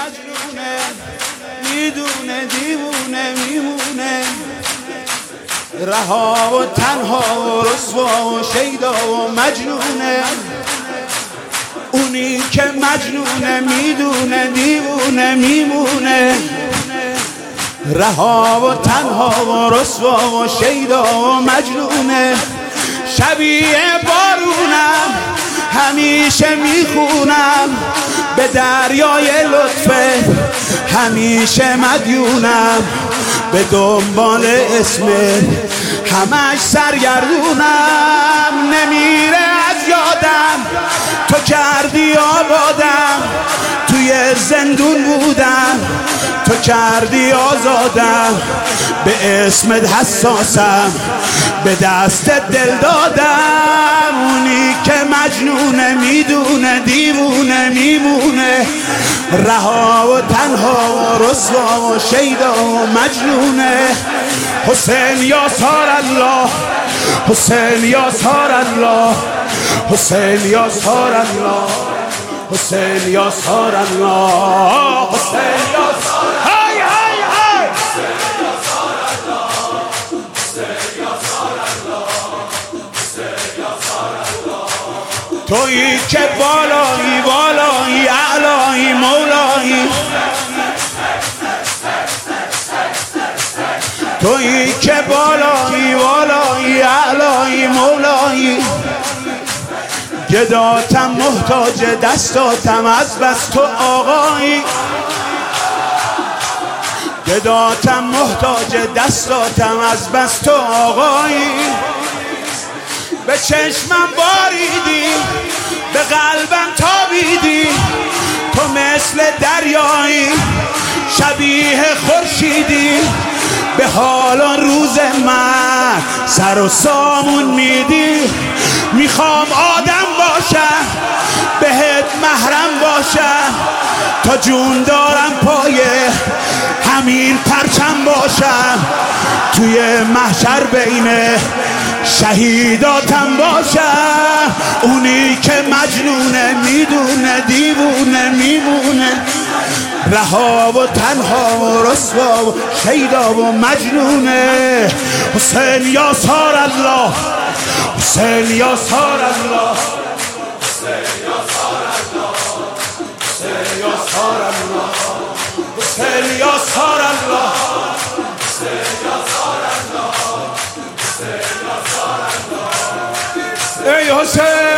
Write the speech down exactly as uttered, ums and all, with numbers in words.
مجنونه میدونه دیوونه میمونه رها و تنها و رسوا و شیدا و مجنونه اونی که مجنونه میدونه دیوونه میمونه رها و تنها و رسوا و شیدا و مجنونه شبیه بارونم همیشه میخونم به دریای لطفه همیشه مدیونم به دنبال اسم همش سرگردونم نمیره از یادم تو کردی آبادم توی زندون بودم تو کردی آزادم به اسمت حساسم به دست دل دادم اونی که مجنونه میدونه دیوونه میمونه رها و تنها و رسوا و شیدا و مجنونه حسین یا سار الله حسین یا سار الله حسین یا سار الله حسین یا سار الله حسین یا سار های های های حسین یا سار الله حسین یا سار الله حسین یا سار الله تویی که بالایی بالایی اعلایی مولایی تویی که بالایی بالایی اعلایی مولایی گداتم محتاج دستاتم از بس تو آقایی گداتم محتاج دستاتم از بس تو آقایی به چشمم باریدی به قلبم تابیدی تو مثل دریایی شبیه خورشیدی به حال روز من سر و سامون میدی میخوام آدم باشم بهت محرم باشم تا جون دارم پایه همین پرچم باشم توی محشر بین شهیداتم باشم اونی که مجنونه میدونه دیوونه میمونه رها و تنها و رسوا و شیدا و مجنونه حسین یا سار الله حسین یا سار الله حسین یا سار الله حسین یا سار الله حسین یا سار الله حسین یا سار الله حسین یا سار الله ای حسین